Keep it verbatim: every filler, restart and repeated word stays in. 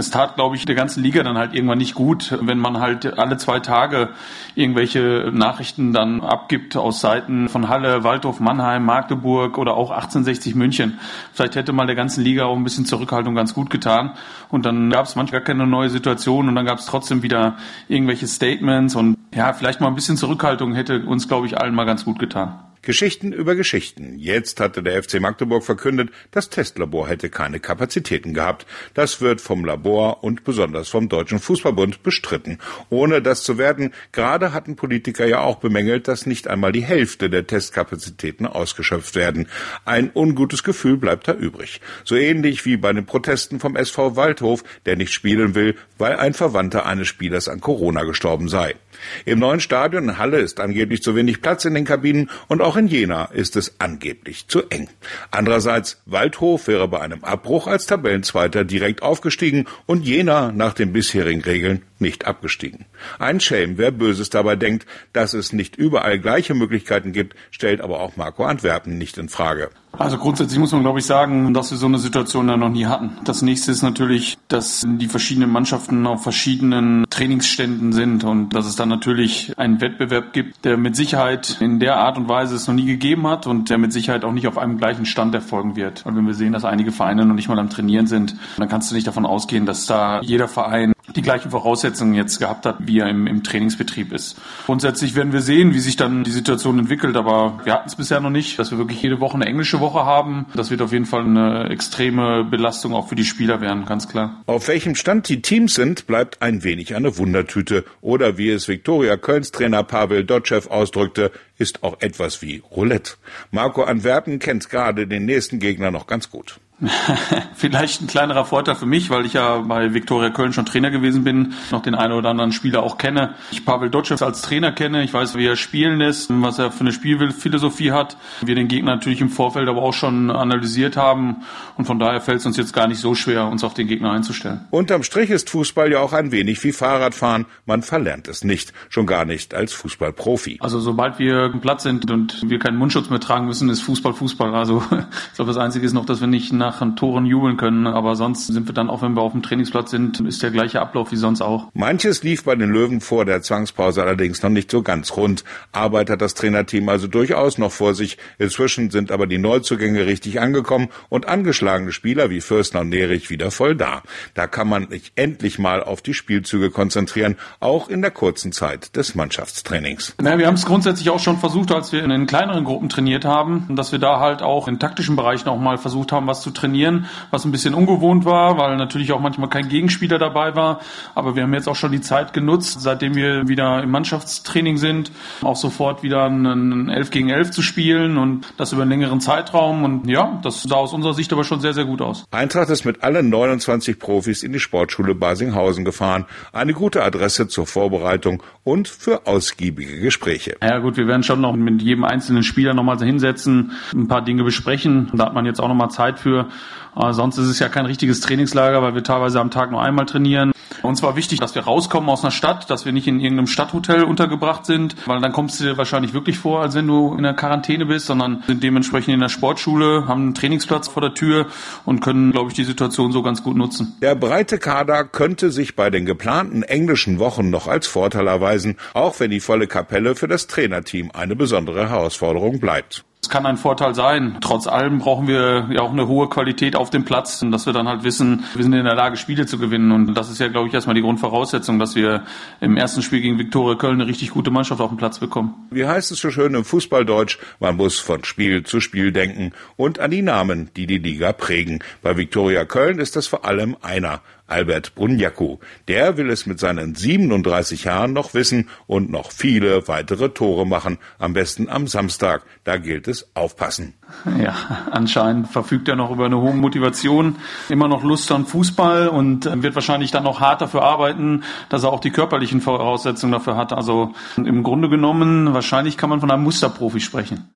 Es tat, glaube ich, der ganzen Liga dann halt irgendwann nicht gut, wenn man halt alle zwei Tage irgendwelche Nachrichten dann abgibt aus Seiten von Halle, Waldhof, Mannheim, Magdeburg oder auch achtzehnhundertsechzig München. Vielleicht hätte mal der ganzen Liga auch ein bisschen Zurückhaltung ganz gut getan. Und dann gab es manchmal gar keine neue Situation und dann gab es trotzdem wieder irgendwelche Statements und ja, vielleicht mal ein bisschen Zurückhaltung hätte uns, glaube ich, allen mal ganz gut getan. Geschichten über Geschichten. Jetzt hatte der F C Magdeburg verkündet, das Testlabor hätte keine Kapazitäten gehabt. Das wird vom Labor und besonders vom Deutschen Fußballbund bestritten. Ohne das zu werden, gerade hatten Politiker ja auch bemängelt, dass nicht einmal die Hälfte der Testkapazitäten ausgeschöpft werden. Ein ungutes Gefühl bleibt da übrig. So ähnlich wie bei den Protesten vom S V Waldhof, der nicht spielen will, weil ein Verwandter eines Spielers an Corona gestorben sei. Im neuen Stadion in Halle ist angeblich zu wenig Platz in den Kabinen und auch in Jena ist es angeblich zu eng. Andererseits, Waldhof wäre bei einem Abbruch als Tabellenzweiter direkt aufgestiegen und Jena nach den bisherigen Regeln nicht abgestiegen. Ein Schelm, wer Böses dabei denkt, dass es nicht überall gleiche Möglichkeiten gibt, stellt aber auch Marco Antwerpen nicht in Frage. Also grundsätzlich muss man, glaube ich, sagen, dass wir so eine Situation ja noch nie hatten. Das nächste ist natürlich, dass die verschiedenen Mannschaften auf verschiedenen Trainingsständen sind und dass es dann natürlich einen Wettbewerb gibt, der mit Sicherheit in der Art und Weise es noch nie gegeben hat und der mit Sicherheit auch nicht auf einem gleichen Stand erfolgen wird. Weil wenn wir sehen, dass einige Vereine noch nicht mal am Trainieren sind, dann kannst du nicht davon ausgehen, dass da jeder Verein die gleichen Voraussetzungen jetzt gehabt hat, wie er im, im Trainingsbetrieb ist. Grundsätzlich werden wir sehen, wie sich dann die Situation entwickelt, aber wir hatten es bisher noch nicht, dass wir wirklich jede Woche eine englische Woche haben. Das wird auf jeden Fall eine extreme Belastung auch für die Spieler werden, ganz klar. Auf welchem Stand die Teams sind, bleibt ein wenig eine Wundertüte. Oder wie es Viktoria Kölns Trainer Pavel Dotschew ausdrückte, ist auch etwas wie Roulette. Marco Antwerpen kennt gerade den nächsten Gegner noch ganz gut. Vielleicht ein kleinerer Vorteil für mich, weil ich ja bei Viktoria Köln schon Trainer gewesen bin, noch den einen oder anderen Spieler auch kenne. Ich Pavel Dotschew als Trainer kenne, ich weiß, wie er spielen lässt, was er für eine Spielphilosophie hat. Wir den Gegner natürlich im Vorfeld aber auch schon analysiert haben und von daher fällt es uns jetzt gar nicht so schwer, uns auf den Gegner einzustellen. Unterm Strich ist Fußball ja auch ein wenig wie Fahrradfahren. Man verlernt es nicht, schon gar nicht als Fußballprofi. Also sobald wir im Platz sind und wir keinen Mundschutz mehr tragen müssen, ist Fußball Fußball. Also ich glaube, das Einzige ist noch, dass wir nicht nach an Toren jubeln können, aber sonst sind wir dann, auch wenn wir auf dem Trainingsplatz sind, ist der gleiche Ablauf wie sonst auch. Manches lief bei den Löwen vor der Zwangspause allerdings noch nicht so ganz rund. Arbeit hat das Trainerteam also durchaus noch vor sich. Inzwischen sind aber die Neuzugänge richtig angekommen und angeschlagene Spieler wie Fürstner und Nerich wieder voll da. Da kann man sich endlich mal auf die Spielzüge konzentrieren, auch in der kurzen Zeit des Mannschaftstrainings. Na, wir haben es grundsätzlich auch schon versucht, als wir in den kleineren Gruppen trainiert haben, dass wir da halt auch in taktischen Bereichen auch mal versucht haben, was zu trainieren, was ein bisschen ungewohnt war, weil natürlich auch manchmal kein Gegenspieler dabei war. Aber wir haben jetzt auch schon die Zeit genutzt, seitdem wir wieder im Mannschaftstraining sind, auch sofort wieder ein elf gegen elf zu spielen und das über einen längeren Zeitraum. Und ja, das sah aus unserer Sicht aber schon sehr, sehr gut aus. Eintracht ist mit allen neunundzwanzig Profis in die Sportschule Basinghausen gefahren. Eine gute Adresse zur Vorbereitung und für ausgiebige Gespräche. Ja gut, wir werden schon noch mit jedem einzelnen Spieler nochmal hinsetzen, ein paar Dinge besprechen. Da hat man jetzt auch nochmal Zeit für. Aber sonst ist es ja kein richtiges Trainingslager, weil wir teilweise am Tag nur einmal trainieren. Uns war wichtig, dass wir rauskommen aus einer Stadt, dass wir nicht in irgendeinem Stadthotel untergebracht sind, weil dann kommst du dir wahrscheinlich wirklich vor, als wenn du in der Quarantäne bist, sondern sind dementsprechend in der Sportschule, haben einen Trainingsplatz vor der Tür und können, glaube ich, die Situation so ganz gut nutzen. Der breite Kader könnte sich bei den geplanten englischen Wochen noch als Vorteil erweisen, auch wenn die volle Kapelle für das Trainerteam eine besondere Herausforderung bleibt. Es kann ein Vorteil sein. Trotz allem brauchen wir ja auch eine hohe Qualität auf dem Platz, dass wir dann halt wissen, wir sind in der Lage, Spiele zu gewinnen. Und das ist ja, glaube ich, erstmal die Grundvoraussetzung, dass wir im ersten Spiel gegen Viktoria Köln eine richtig gute Mannschaft auf dem Platz bekommen. Wie heißt es so schön im Fußballdeutsch? Man muss von Spiel zu Spiel denken und an die Namen, die die Liga prägen. Bei Viktoria Köln ist das vor allem einer. Albert Brunjaku. Der will es mit seinen siebenunddreißig Jahren noch wissen und noch viele weitere Tore machen. Am besten am Samstag. Da gilt es aufpassen. Ja, anscheinend verfügt er noch über eine hohe Motivation, immer noch Lust an Fußball und wird wahrscheinlich dann noch hart dafür arbeiten, dass er auch die körperlichen Voraussetzungen dafür hat. Also im Grunde genommen, wahrscheinlich kann man von einem Musterprofi sprechen.